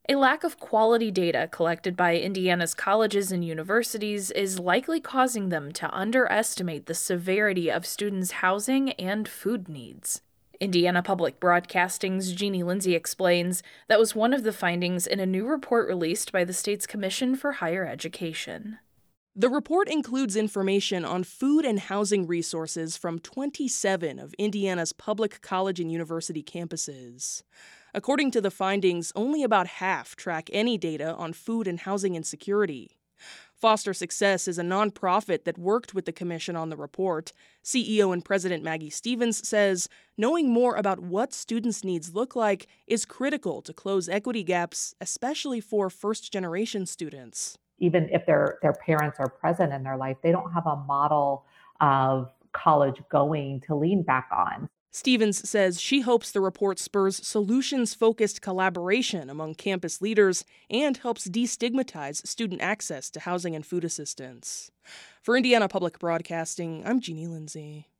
A lack of quality data collected by Indiana's colleges and universities is likely causing them to underestimate the severity of students' housing and food needs. Indiana Public Broadcasting's Jeannie Lindsay explains that was one of the findings in a new report released by the state's Commission for Higher Education. The report includes information on food and housing resources from 27 of Indiana's public college and university campuses. According to the findings, only about half track any data on food and housing insecurity. Foster Success is a nonprofit that worked with the commission on the report. CEO and President Maggie Stevens says knowing more about what students' needs look like is critical to close equity gaps, especially for first-generation students. Even if their parents are present in their life, they don't have a model of college going to lean back on. Stevens says she hopes the report spurs solutions-focused collaboration among campus leaders and helps destigmatize student access to housing and food assistance. For Indiana Public Broadcasting, I'm Jeannie Lindsay.